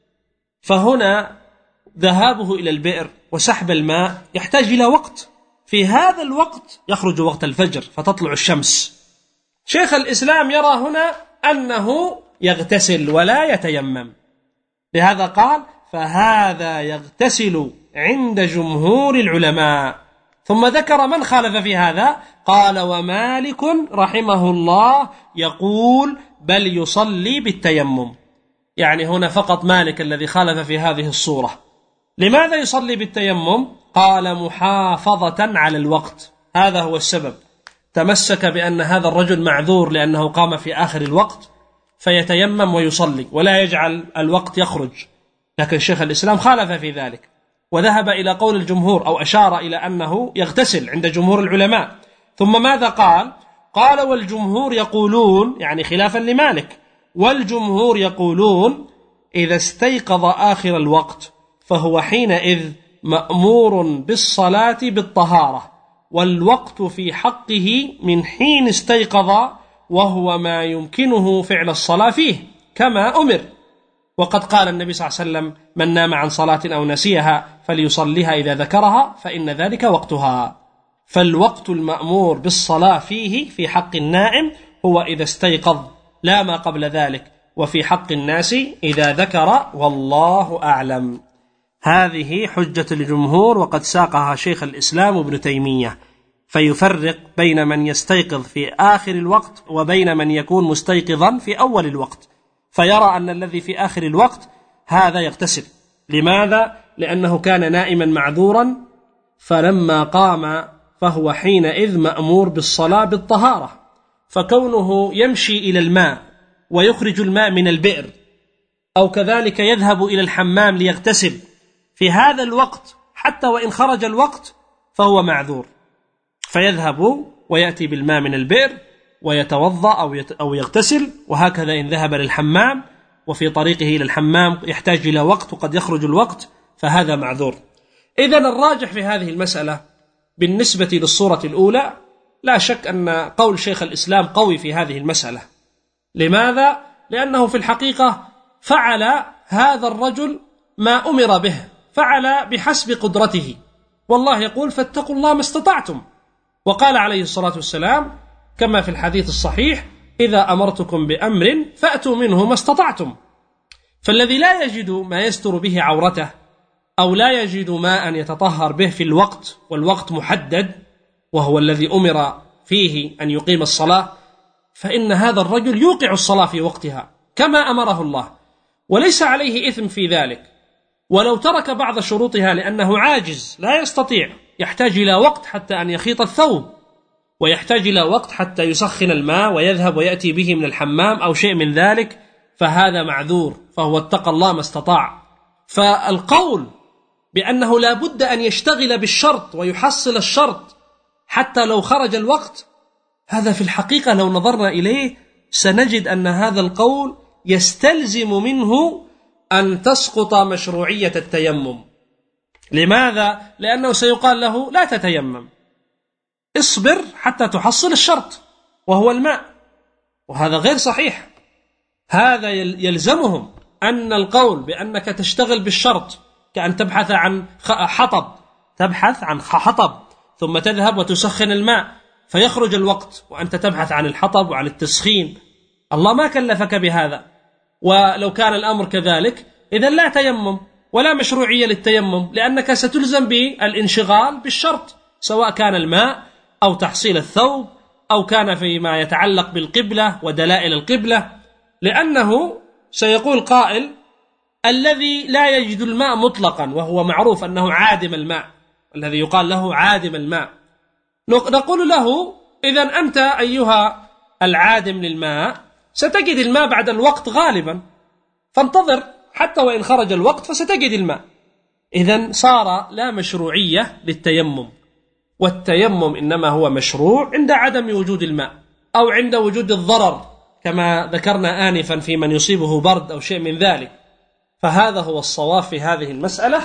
فهنا ذهابه إلى البئر وسحب الماء يحتاج إلى وقت، في هذا الوقت يخرج وقت الفجر فتطلع الشمس. شيخ الإسلام يرى هنا أنه يغتسل ولا يتيمم، لهذا قال فهذا يغتسل عند جمهور العلماء. ثم ذكر من خالف في هذا، قال ومالك رحمه الله يقول بل يصلي بالتيمم. يعني هنا فقط مالك الذي خالف في هذه الصورة. لماذا يصلي بالتيمم؟ قال محافظة على الوقت، هذا هو السبب. تمسك بأن هذا الرجل معذور لأنه قام في آخر الوقت فيتيمم ويصلي ولا يجعل الوقت يخرج، لكن شيخ الإسلام خالف في ذلك وذهب إلى قول الجمهور، أو أشار إلى أنه يغتسل عند جمهور العلماء. ثم ماذا قال؟ قال والجمهور يقولون، يعني خلافا لمالك، والجمهور يقولون إذا استيقظ آخر الوقت فهو حينئذ مأمور بالصلاة بالطهارة، والوقت في حقه من حين استيقظ، وهو ما يمكنه فعل الصلاة فيه كما أمر. وقد قال النبي صلى الله عليه وسلم من نام عن صلاة أو نسيها فليصليها إذا ذكرها فإن ذلك وقتها. فالوقت المأمور بالصلاة فيه في حق النائم هو إذا استيقظ، لا ما قبل ذلك، وفي حق الناس إذا ذكر، والله أعلم. هذه حجة الجمهور، وقد ساقها شيخ الإسلام ابن تيمية، فيفرق بين من يستيقظ في آخر الوقت وبين من يكون مستيقظا في أول الوقت، فيرى أن الذي في آخر الوقت هذا يغتسل. لماذا؟ لأنه كان نائما معذورا، فلما قام فهو حينئذ مأمور بالصلاة بالطهارة، فكونه يمشي إلى الماء ويخرج الماء من البئر، أو كذلك يذهب إلى الحمام ليغتسل في هذا الوقت حتى وإن خرج الوقت فهو معذور، فيذهب ويأتي بالماء من البئر ويتوضأ أو يغتسل، وهكذا إن ذهب للحمام وفي طريقه إلى الحمام يحتاج إلى وقت وقد يخرج الوقت، فهذا معذور. إذن الراجح في هذه المسألة بالنسبة للصورة الأولى لا شك أن قول شيخ الإسلام قوي في هذه المسألة. لماذا؟ لأنه في الحقيقة فعل هذا الرجل ما أمر به، فعل بحسب قدرته، والله يقول فاتقوا الله ما استطعتم، وقال عليه الصلاة والسلام كما في الحديث الصحيح إذا أمرتكم بأمر فأتوا منه ما استطعتم. فالذي لا يجد ما يستر به عورته أو لا يجد ماء يتطهر به في الوقت، والوقت محدد وهو الذي أمر فيه أن يقيم الصلاة، فإن هذا الرجل يوقع الصلاة في وقتها كما أمره الله، وليس عليه إثم في ذلك. ولو ترك بعض شروطها لأنه عاجز لا يستطيع، يحتاج إلى وقت حتى أن يخيط الثوب، ويحتاج إلى وقت حتى يسخن الماء ويذهب ويأتي به من الحمام أو شيء من ذلك، فهذا معذور، فهو اتقى الله ما استطاع. فالقول بأنه لا بد أن يشتغل بالشرط ويحصل الشرط حتى لو خرج الوقت، هذا في الحقيقة لو نظرنا إليه سنجد أن هذا القول يستلزم منه أن تسقط مشروعية التيمم. لماذا؟ لأنه سيقال له لا تتيمم، اصبر حتى تحصل الشرط وهو الماء، وهذا غير صحيح. هذا يلزمهم أن القول بأنك تشتغل بالشرط كأن تبحث عن حطب، تبحث عن حطب ثم تذهب وتسخن الماء فيخرج الوقت وأنت تبحث عن الحطب وعن التسخين، الله ما كلفك بهذا. ولو كان الأمر كذلك إذن لا تيمم ولا مشروعية للتيمم، لأنك ستلزم بالانشغال بالشرط، سواء كان الماء أو تحصيل الثوب أو كان فيما يتعلق بالقبلة ودلائل القبلة. لأنه سيقول قائل الذي لا يجد الماء مطلقا، وهو معروف أنه عادم الماء، الذي يقال له عادم الماء، نقول له إذن أنت أيها العادم للماء ستجد الماء بعد الوقت غالبا، فانتظر حتى وإن خرج الوقت فستجد الماء. إذن صار لا مشروعية للتيمم، والتيمم إنما هو مشروع عند عدم وجود الماء أو عند وجود الضرر كما ذكرنا آنفا في من يصيبه برد أو شيء من ذلك. فهذا هو الصواب في هذه المسألة،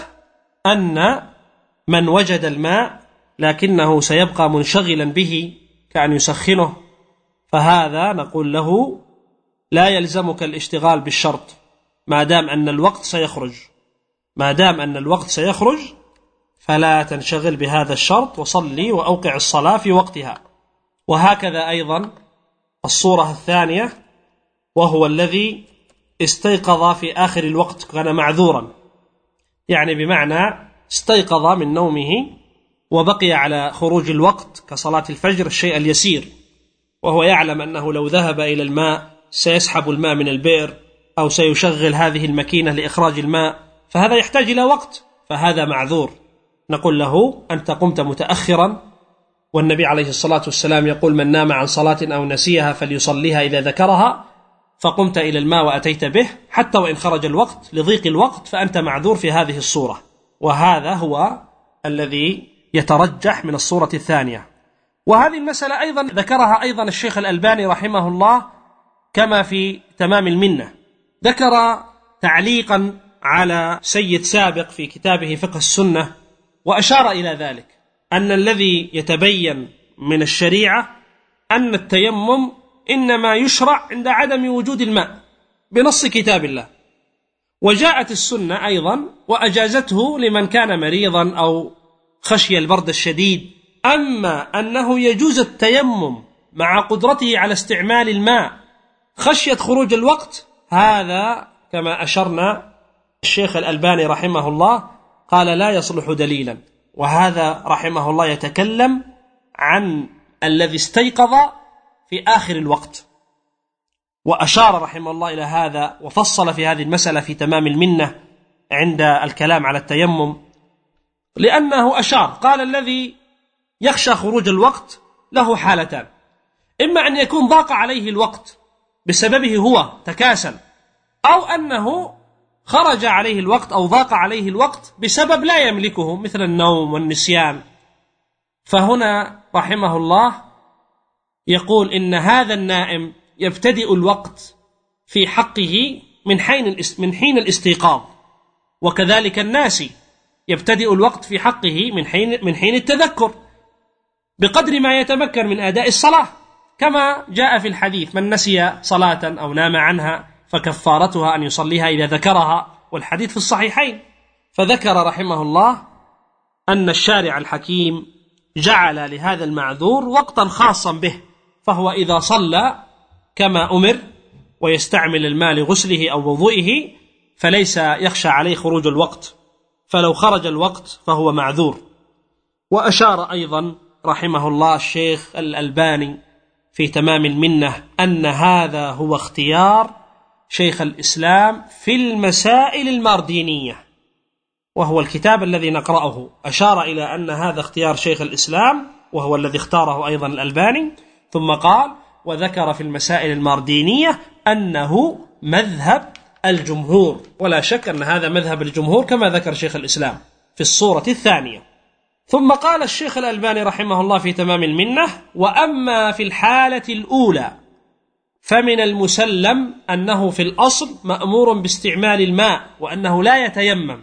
أن من وجد الماء لكنه سيبقى منشغلا به كأن يسخنه، فهذا نقول له لا يلزمك الاشتغال بالشرط ما دام أن الوقت سيخرج، ما دام أن الوقت سيخرج فلا تنشغل بهذا الشرط، وصلي وأوقع الصلاة في وقتها. وهكذا أيضا الصورة الثانية، وهو الذي استيقظ في آخر الوقت كان معذورا، يعني بمعنى استيقظ من نومه وبقي على خروج الوقت كصلاة الفجر الشيء اليسير، وهو يعلم أنه لو ذهب إلى الماء سيسحب الماء من البئر أو سيشغل هذه الماكينة لإخراج الماء، فهذا يحتاج إلى وقت، فهذا معذور. نقول له أنت قمت متأخرا، والنبي عليه الصلاة والسلام يقول من نام عن صلاة أو نسيها فليصليها إذا ذكرها، فقمت إلى الماء وأتيت به حتى وإن خرج الوقت لضيق الوقت، فأنت معذور في هذه الصورة. وهذا هو الذي يترجح من الصورة الثانية. وهذه المسألة أيضا ذكرها أيضا الشيخ الألباني رحمه الله كما في تمام المنة، ذكر تعليقا على سيد سابق في كتابه فقه السنة، وأشار إلى ذلك أن الذي يتبين من الشريعة أن التيمم إنما يشرع عند عدم وجود الماء بنص كتاب الله، وجاءت السنة أيضا وأجازته لمن كان مريضا أو خشي البرد الشديد أما أنه يجوز التيمم مع قدرته على استعمال الماء خشية خروج الوقت، هذا كما أشرنا الشيخ الألباني رحمه الله قال لا يصلح دليلا، وهذا رحمه الله يتكلم عن الذي استيقظ في آخر الوقت، وأشار رحمه الله إلى هذا وفصل في هذه المسألة في تمام المنة عند الكلام على التيمم، لأنه أشار قال الذي يخشى خروج الوقت له حالتان: إما أن يكون ضاق عليه الوقت بسببه هو تكاسل، أو أنه خرج عليه الوقت أو ضاق عليه الوقت بسبب لا يملكه مثل النوم والنسيان. فهنا رحمه الله يقول إن هذا النائم يبتدئ الوقت في حقه من حين الاستيقاظ، وكذلك الناسي يبتدئ الوقت في حقه من حين التذكر بقدر ما يتمكن من أداء الصلاة، كما جاء في الحديث: من نسي صلاة أو نام عنها فكفارتها أن يصليها إذا ذكرها، والحديث في الصحيحين. فذكر رحمه الله أن الشارع الحكيم جعل لهذا المعذور وقتا خاصا به، فهو إذا صلى كما أمر ويستعمل الماء لغسله أو وضوئه فليس يخشى عليه خروج الوقت، فلو خرج الوقت فهو معذور. وأشار أيضا رحمه الله الشيخ الألباني في تمام المنة أن هذا هو اختيار شيخ الإسلام في المسائل الماردينية، وهو الكتاب الذي نقرأه. أشار إلى أن هذا اختيار شيخ الإسلام وهو الذي اختاره أيضا الألباني، ثم قال: وذكر في المسائل الماردينية أنه مذهب الجمهور، ولا شك أن هذا مذهب الجمهور كما ذكر شيخ الإسلام في الصورة الثانية. ثم قال الشيخ الألباني رحمه الله في تمام المنة: وأما في الحالة الأولى فمن المسلم أنه في الأصل مأمور باستعمال الماء وأنه لا يتيمم،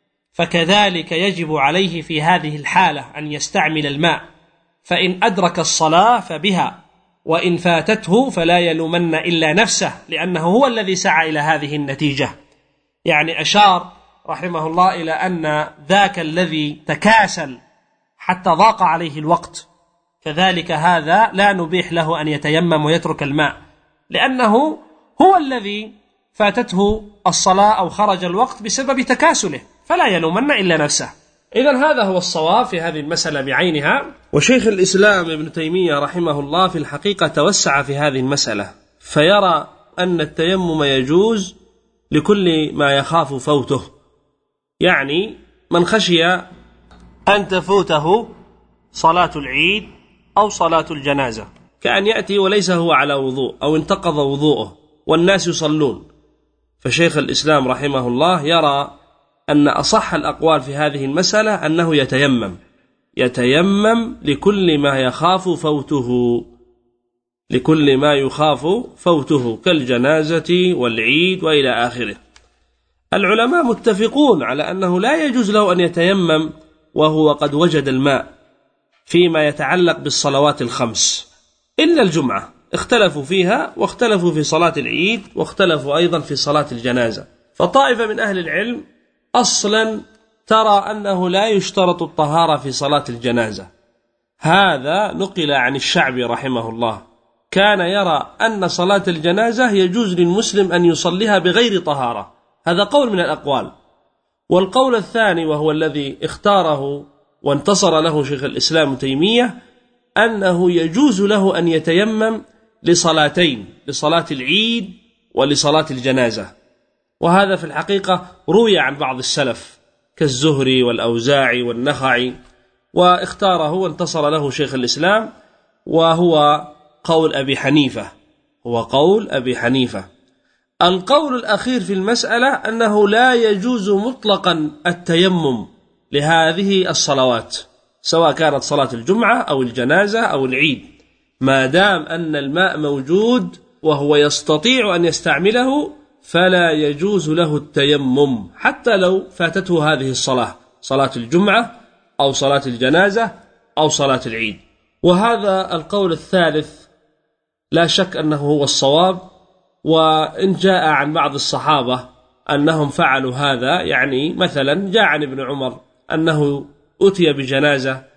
فكذلك يجب عليه في هذه الحالة أن يستعمل الماء، فإن أدرك الصلاة فبها، وإن فاتته فلا يلومن إلا نفسه، لأنه هو الذي سعى إلى هذه النتيجة. يعني أشار رحمه الله إلى أن ذاك الذي تكاسل حتى ضاق عليه الوقت كذلك هذا لا نبيح له أن يتيمم ويترك الماء، لأنه هو الذي فاتته الصلاة أو خرج الوقت بسبب تكاسله، فلا يلومن إلا نفسه. إذن هذا هو الصواب في هذه المسألة بعينها. وشيخ الإسلام ابن تيمية رحمه الله في الحقيقة توسع في هذه المسألة، فيرى أن التيمم يجوز لكل ما يخاف فوته، يعني من خشي أن تفوته صلاة العيد أو صلاة الجنازة، كأن يأتي وليس هو على وضوء أو انتقض وضوءه والناس يصلون، فشيخ الإسلام رحمه الله يرى أن أصح الأقوال في هذه المسألة أنه يتيمم لكل ما يخاف فوته كالجنازة والعيد وإلى آخره. العلماء متفقون على أنه لا يجوز له أن يتيمم وهو قد وجد الماء فيما يتعلق بالصلوات الخمس إلا الجمعة، اختلفوا فيها، واختلفوا في صلاة العيد، واختلفوا أيضا في صلاة الجنازة. فطائفة من أهل العلم أصلا ترى أنه لا يشترط الطهارة في صلاة الجنازة، هذا نقل عن الشعبي رحمه الله، كان يرى أن صلاة الجنازة يجوز للمسلم أن يصليها بغير طهارة، هذا قول من الأقوال. والقول الثاني وهو الذي اختاره وانتصر له شيخ الإسلام تيمية أنه يجوز له أن يتيمم لصلاتين، لصلاة العيد ولصلاة الجنازة، وهذا في الحقيقة روي عن بعض السلف كالزهري والأوزاعي والنخعي، واختاره وانتصر له شيخ الإسلام، وهو قول أبي حنيفة. القول الأخير في المسألة أنه لا يجوز مطلقا التيمم لهذه الصلوات، سواء كانت صلاة الجمعة أو الجنازة أو العيد، ما دام أن الماء موجود وهو يستطيع أن يستعمله فلا يجوز له التيمم حتى لو فاتته هذه الصلاة، صلاة الجمعة أو صلاة الجنازة أو صلاة العيد. وهذا القول الثالث لا شك أنه هو الصواب، وإن جاء عن بعض الصحابة أنهم فعلوا هذا، يعني مثلا جاء عن ابن عمر أنه أتي بجنازة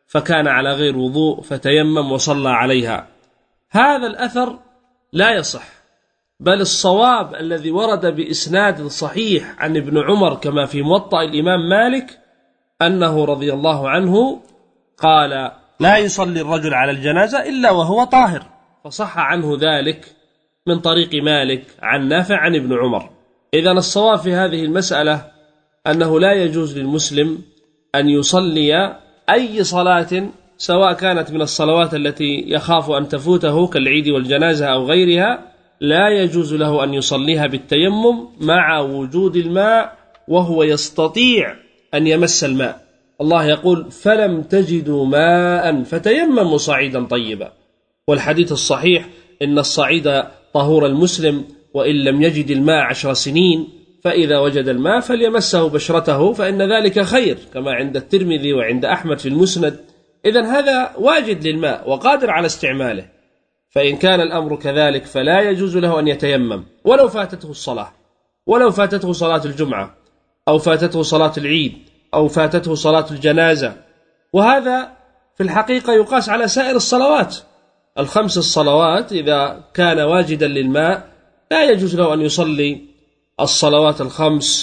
فكان على غير وضوء فتيمم وصلى عليها. هذا الأثر لا يصح، بل الصواب الذي ورد بإسناد صحيح عن ابن عمر كما في موطأ الإمام مالك أنه رضي الله عنه قال: لا يصلي الرجل على الجنازة إلا وهو طاهر، فصح عنه ذلك من طريق مالك عن نافع عن ابن عمر. إذن الصواب في هذه المسألة أنه لا يجوز للمسلم أن يصلي أي صلاة سواء كانت من الصلوات التي يخاف أن تفوته كالعيد والجنازة أو غيرها، لا يجوز له أن يصليها بالتيمم مع وجود الماء وهو يستطيع أن يمس الماء. الله يقول: فلم تجدوا ماء فتيمموا صعيدا طيبا. والحديث الصحيح: إن الصعيد طهور المسلم وإن لم يجد الماء 10 سنين، فإذا وجد الماء فليمسه بشرته فإن ذلك خير، كما عند الترمذي وعند أحمد في المسند. إذن هذا واجد للماء وقادر على استعماله، فإن كان الأمر كذلك فلا يجوز له أن يتيمم ولو فاتته الصلاة، ولو فاتته صلاة الجمعة أو فاتته صلاة العيد أو فاتته صلاة الجنازة. وهذا في الحقيقة يقاس على سائر الصلوات ال5 الصلوات. إذا كان واجدا للماء لا يجوز له أن يصلي الصلوات ال5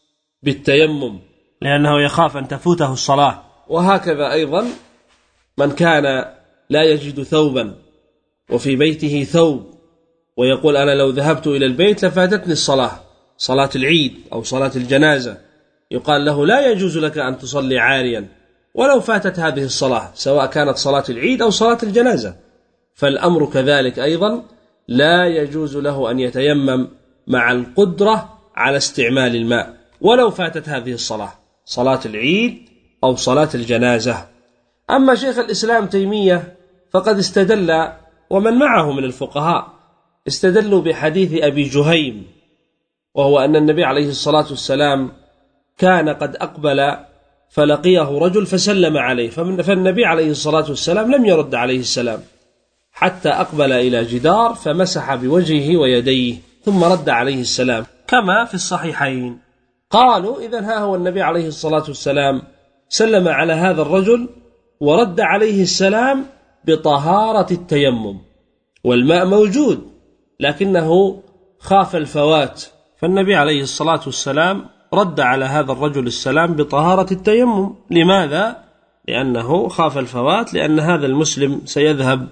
بالتيمم لأنه يخاف أن تفوته الصلاة. وهكذا أيضا من كان لا يجد ثوبا وفي بيته ثوب ويقول: أنا لو ذهبت إلى البيت لفاتتني الصلاة، صلاة العيد أو صلاة الجنازة، يقال له: لا يجوز لك أن تصلي عاريا ولو فاتت هذه الصلاة، سواء كانت صلاة العيد أو صلاة الجنازة. فالأمر كذلك أيضا، لا يجوز له أن يتيمم مع القدرة على استعمال الماء ولو فاتت هذه الصلاة، صلاة العيد أو صلاة الجنازة. أما شيخ الإسلام تيمية فقد استدل، ومن معه من الفقهاء، استدلوا بحديث أبي جهيم، وهو أن النبي عليه الصلاة والسلام كان قد أقبل فلقيه رجل فسلم عليه، فالنبي عليه الصلاة والسلام لم يرد عليه السلام حتى أقبل إلى جدار فمسح بوجهه ويديه ثم رد عليه السلام كما في الصحيحين. قالوا: إذن ها هو النبي عليه الصلاة والسلام سلم على هذا الرجل ورد عليه السلام بطهارة التيمم، والماء موجود لكنه خاف الفوات، فالنبي عليه الصلاة والسلام رد على هذا الرجل السلام بطهارة التيمم. لماذا؟ لأنه خاف الفوات، لأن هذا المسلم سيذهب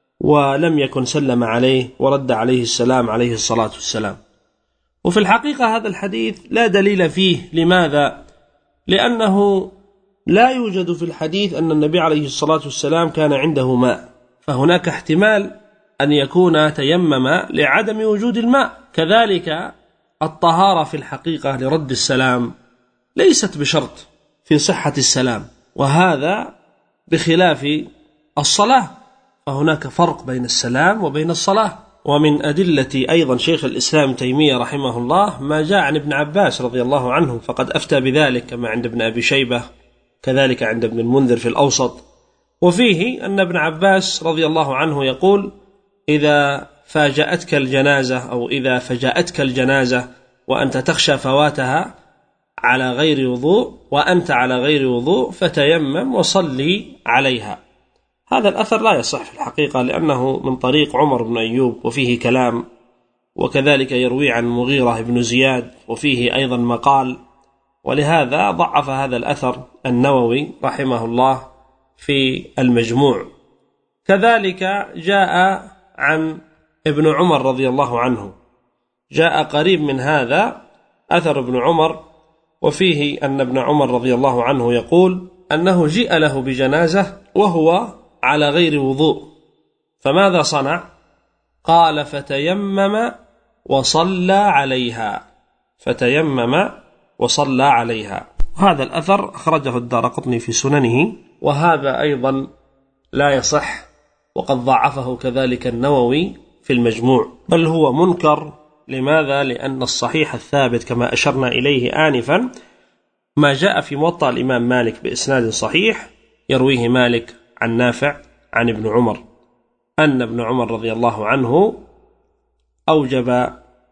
ولم يكن سلم عليه ورد عليه السلام عليه الصلاة والسلام. وفي الحقيقة هذا الحديث لا دليل فيه. لماذا؟ لأنه لا يوجد في الحديث أن النبي عليه الصلاة والسلام كان عنده ماء، فهناك احتمال أن يكون تيمم لعدم وجود الماء. كذلك الطهارة في الحقيقة لرد السلام ليست بشرط في صحة السلام، وهذا بخلاف الصلاة، فهناك فرق بين السلام وبين الصلاة. ومن أدلة أيضا شيخ الإسلام تيمية رحمه الله ما جاء عن ابن عباس رضي الله عنه، فقد أفتى بذلك كما عند ابن أبي شيبة، كذلك عند ابن المنذر في الأوسط، وفيه أن ابن عباس رضي الله عنه يقول: إذا فاجأتك الجنازة أو إذا فجأتك الجنازة وأنت تخشى فواتها على غير وضوء وأنت على غير وضوء فتيمم وصلي عليها. هذا الأثر لا يصح في الحقيقة، لأنه من طريق عمر بن أيوب وفيه كلام، وكذلك يروي عن مغيرة بن زياد وفيه أيضا مقال، ولهذا ضعف هذا الأثر النووي رحمه الله في المجموع. كذلك جاء عن ابن عمر رضي الله عنه، جاء قريب من هذا أثر ابن عمر، وفيه أن ابن عمر رضي الله عنه يقول أنه جيء له بجنازة وهو على غير وضوء، فماذا صنع؟ قال: فتيمم وصلى عليها، فتيمم وصلى عليها. هذا الأثر أخرجه الدارقطني في سننه، وهذا أيضا لا يصح، وقد ضعفه كذلك النووي في المجموع، بل هو منكر. لماذا؟ لأن الصحيح الثابت كما أشرنا إليه آنفا ما جاء في موطأ الإمام مالك بإسناد صحيح يرويه مالك عن نافع عن ابن عمر أن ابن عمر رضي الله عنه أوجب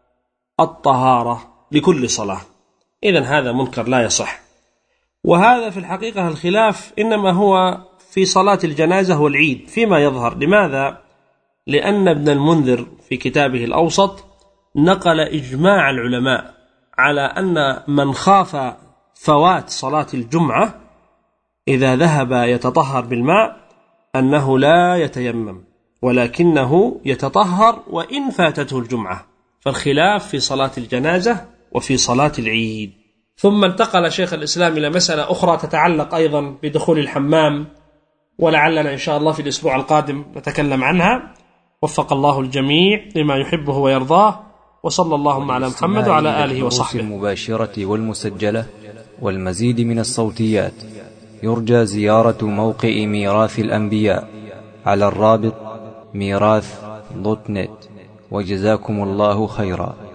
الطهارة لكل صلاة. إذن هذا منكر لا يصح. وهذا في الحقيقة الخلاف إنما هو في صلاة الجنازة والعيد فيما يظهر. لماذا؟ لأن ابن المنذر في كتابه الأوسط نقل إجماع العلماء على أن من خاف فوات صلاة الجمعة إذا ذهب يتطهر بالماء أنه لا يتيمم، ولكنه يتطهر وإن فاتته الجمعة. فالخلاف في صلاة الجنازة وفي صلاة العيد. ثم انتقل شيخ الإسلام إلى مسألة أخرى تتعلق أيضا بدخول الحمام، ولعلنا إن شاء الله في الأسبوع القادم نتكلم عنها. وفق الله الجميع لما يحبه ويرضاه، وصلى اللهم على محمد وعلى آله وصحبه. المباشرة والمسجلة والمزيد من الصوتيات يرجى زيارة موقع ميراث الأنبياء على الرابط ميراث.net. وجزاكم الله خيرا.